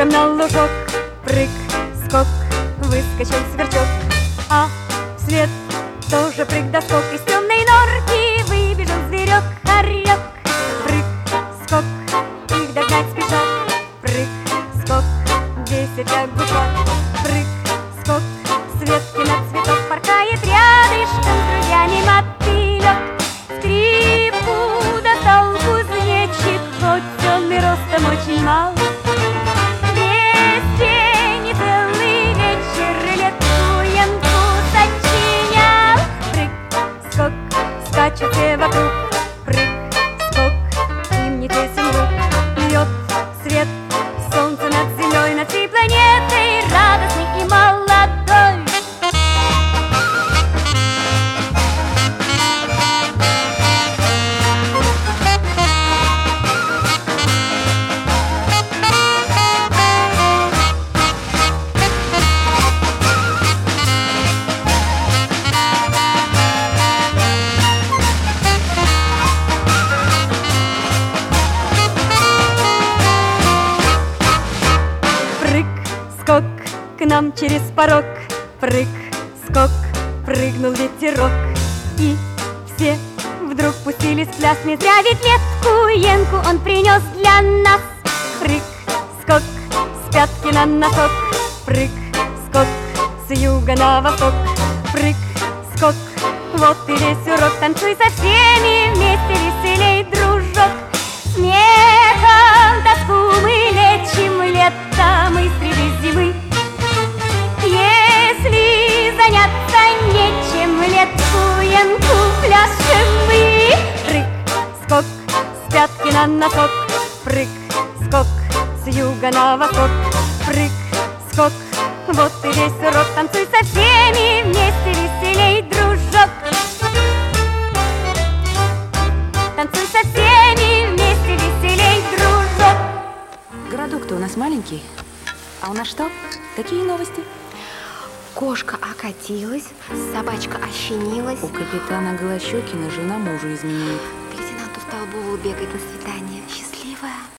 утром на лужок. Прыг, скок, выскочил сверчок, а вслед тоже прыг да скок. Из темной норки выбежал зверек, хорек. Прыг, скок, их догнать спешат. Прыг, скок, 10 лягушат. Прыг, скок, с ветки на цветок порхает рядышком друзьями мотылек. Скрипку достал кузнечик, хоть он и ростом очень мал. Без тени целый вечер летуенку сочинял. Прыг, скок, скачут все вокруг. Прыг, скок, им не тесен лук. Льет свет солнца над землей, над всей планетой, радостный и молодой. Прыг, скок, к нам через порог. Прыг, скок, прыгнул ветерок. И все вдруг пустились в пляс. Не зря ведь летку он принес для нас. Прыг, скок, с пятки на носок. Прыг, скок, с юга на восток. Прыг, скок, вот и весь урок. Танцуй со всеми вместе, веселей, дружок. Смехом тоску мы лечим летом и среди зимы. Если заняться нечем, летуенку пляшем мы. Прыг, скок, с пятки на носок. Прыг, скок, с юга на восток. Прыг, скок, вот и весь урок. Танцуй со всеми вместе, веселей, дружок. Танцуй со всеми вместе, веселей, дружок. Городок-то у нас маленький. А у нас что? Какие новости? Кошка окатилась, собачка ощенилась. У капитана Голощёкина жена мужу изменяет. К лейтенанту Столбову бегает на свидание. Счастливая.